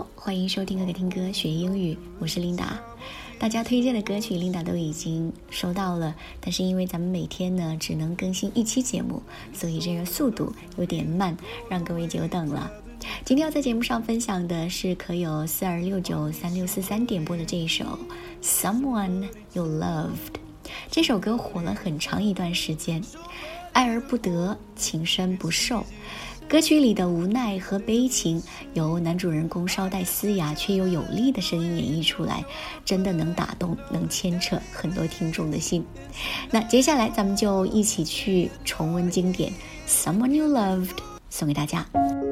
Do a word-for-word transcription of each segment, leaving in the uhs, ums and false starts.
好，欢迎收听可可听歌学英语，我是琳达。大家推荐的歌曲琳达都已经收到了，但是因为咱们每天呢只能更新一期节目，所以这个速度有点慢，让各位久等了。今天要在节目上分享的是可有四二六九三六四三点播的这一首 Someone You Loved。 这首歌火了很长一段时间，爱而不得，情深不寿。歌曲里的无奈和悲情由男主人公稍带嘶哑却又有力的声音演绎出来，真的能打动能牵扯很多听众的心。那接下来咱们就一起去重温经典 Someone You Loved， 送给大家。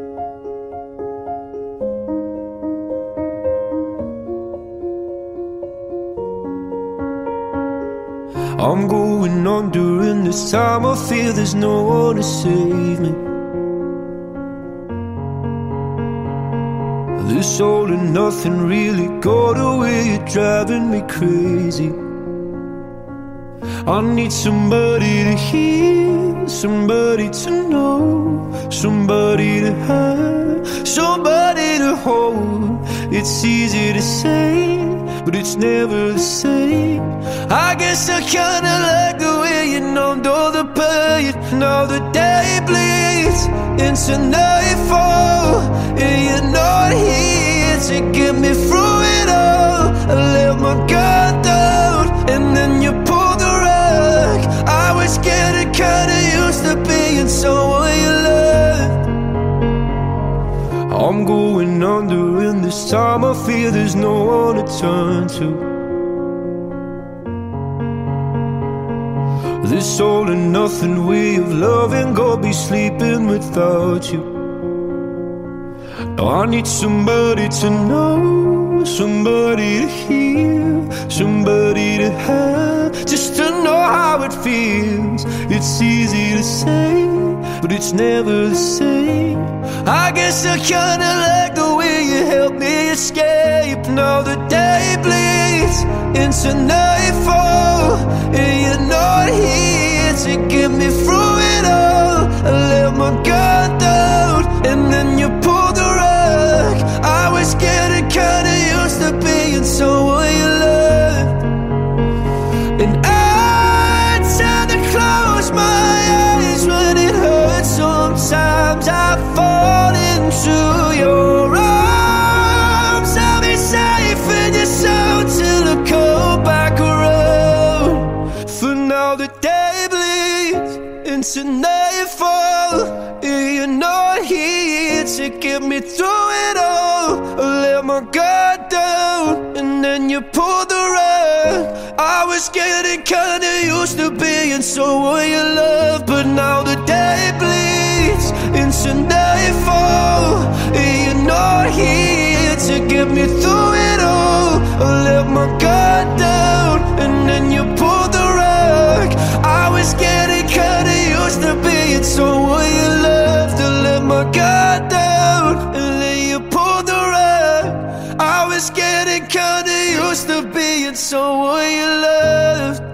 I'm going on during this time, I feel there's no one to save me. This all and nothing really got away, you're driving me crazy. I need somebody to hear, somebody to know, somebody to have, somebody to hold. It's easy to say, but it's never the same. I guess I kinda like the way you numbed all the pain. Now the day bleeds into nightfall, and you're not here to get me through it all. I let my guard down, and then you pulled the rug. I was getting kinda used to being someone you loved. I'm going under, and this time I feel there's no one to turn to. This all and nothing way of loving, go be sleeping without you. Now I need somebody to know, somebody to hear, somebody to have, just to know how it feels. It's easy to say, but it's never the same. I guess I kinda like the way you help me escape. Now the day bleeds into nightfall, and you're not here to get me through it all. I let my guard down, and then you pulled the rug. I was getting kinda used to being someone you loved, and I tend to close my eyes when it hurts. Sometimes I fall into your arms. I'll be safe in your soul till I come back around. For now the day bleeds into nightfall, and you're not here to get me through it all. I let my guard down, and then you pulled the rug. I was getting kinda used to being someone you love, but now the day bleeds into nightfall, and you're not here to get me through it all. I let my guard down, and then you pulled the rug. I was getting kinda used to being someone you loved. I let my guard down, and then you pulled the rug. I was getting kinda used to being someone you loved.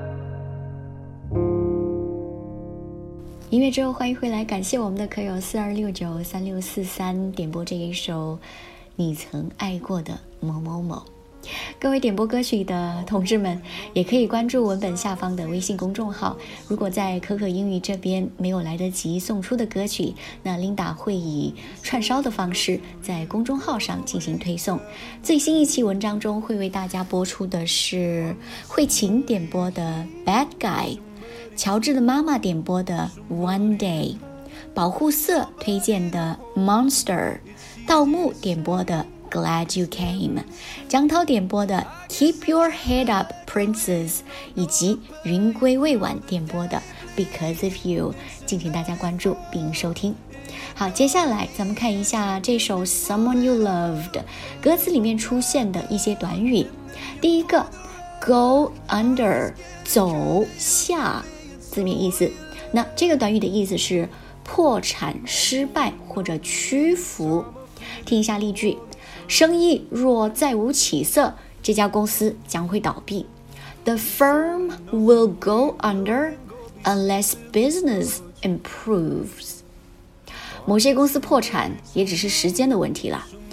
音乐之后欢迎回来，感谢我们的可友四二六九三六四三点播这一首你曾爱过的某某某。各位点播歌曲的同志们，也可以关注文本下方的微信公众号。如果在可可英语这边没有来得及送出的歌曲，那琳达会以串烧的方式在公众号上进行推送。最新一期文章中会为大家播出的是慧琴点播的 Bad Guy， 乔治的妈妈点播的 One Day， 保护色推荐的 Monster， 盗墓点播的Glad You Came， 江涛点播的 Keep Your Head Up Princess， 以及云归未晚点播的 Because of You， 敬请大家关注并收听。好，接下来咱们看一下这首 Someone You Loved 歌词里面出现的一些短语。第一个 Go Under， 走下，字面意思。那这个短语的意思是破产、失败或者屈服。听一下例句，生意若再无起色，这家公司将会倒闭。The firm will go under unless business improves. 某些公司破产也只是时间的问题了。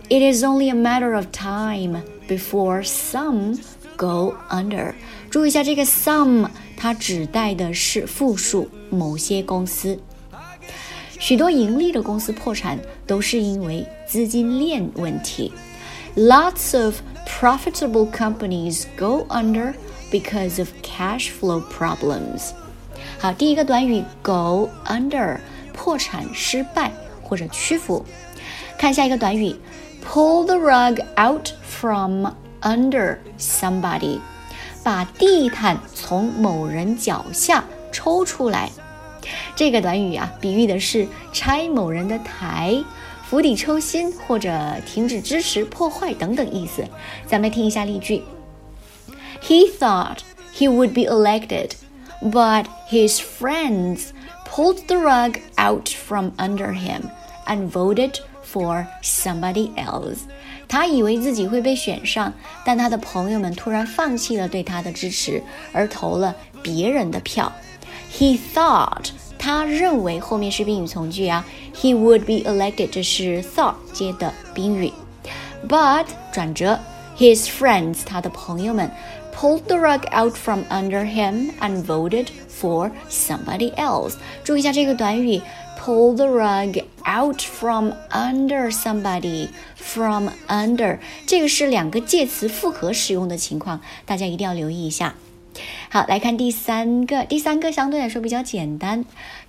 It is only a matter of time before some go under. 注意一下这个 some 它指代的是复数，某些公司。许多盈利的公司破产都是因为资金链问题。Lots of profitable companies go under because of cash flow problems. 好，第一个短语 go under 破产、失败或者屈服。看下一个短语 pull the rug out from under somebody 把地毯从某人脚下抽出来。这个短语啊，比喻的是拆某人的台、釜底抽薪或者停止支持、破坏等等意思。咱们听一下例句。He thought he would be elected, but his friends pulled the rug out from under him and voted for somebody else. 他以为自己会被选上，但他的朋友们突然放弃了对他的支持，而投了别人的票。He thought 他认为后面是宾语从句啊 He would be elected 这是 thought 接的宾语 But 转折 His friends 他的朋友们 pulled the rug out from under him and voted for somebody else 注意一下这个短语 pull the rug out from under somebody from under 这个是两个介词复合使用的情况大家一定要留意一下好，来看第三个，第三个相对来说比较简单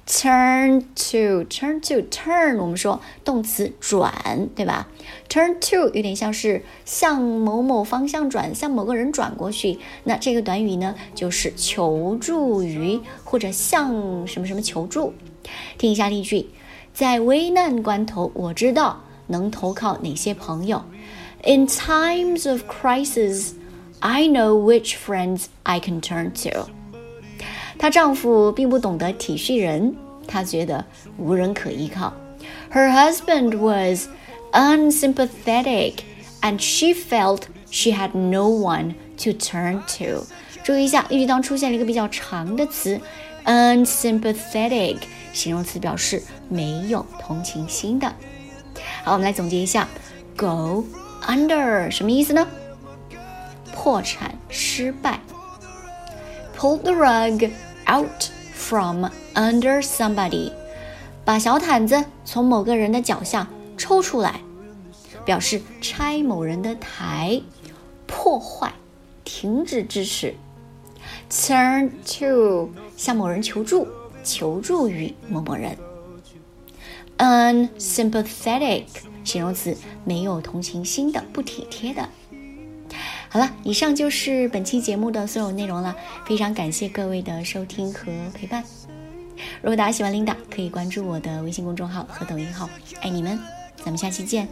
turn to turn to turn 我们说动词转对吧 turn to 有点像是向某某方向转向某个人转过去那这个短语呢就是求助于或者向什么什么求助听一下例句在危难关头我知道能投靠哪些朋友 In times of crisis I know which friends I can turn to. 她丈夫并不懂得体恤人，她觉得无人可依靠。Her husband was unsympathetic and she felt she had no one to turn to. 注意一下，例句当中出现了一个比较长的词 unsympathetic， 形容词表示没有同情心的。好，我们来总结一下 go under 什么意思呢？破产失败 Pull the rug out from under somebody 把小毯子从某个人的脚下抽出来表示拆某人的台破坏停止支持 Turn to 向某人求助求助于某某人 Unsympathetic 形容词没有同情心的不体贴的好了，以上就是本期节目的所有内容了，非常感谢各位的收听和陪伴。如果大家喜欢 Linda， 可以关注我的微信公众号和抖音号，爱你们，咱们下期见。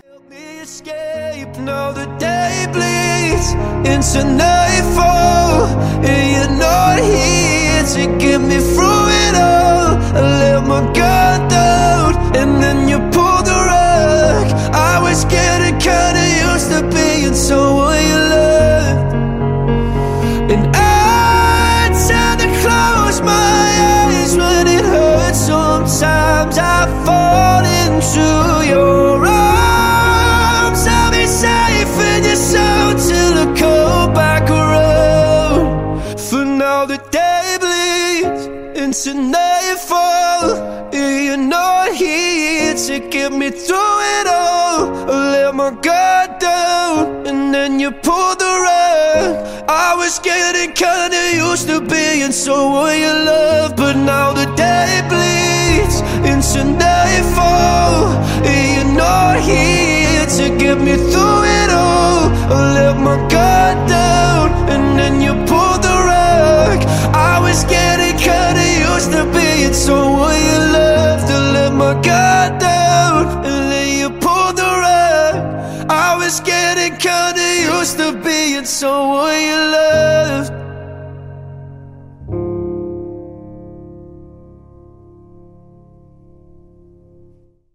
And I tend to close my eyes when it hurts Sometimes I fall into your arms I'll be safe in your soul till I come back around For now the day bleeds into nightfall And you're not here to get me through it all I let my guard down and then you pulled the rug I was getting kinda used to being someone you love But now the day bleeds into nightfall And you're not here to get me through it all I let my guard down and then you pulled the rug I was getting kinda used to being someone you loved I let my guard down and then you pulled the rug I was getting kinda used to being someone you loved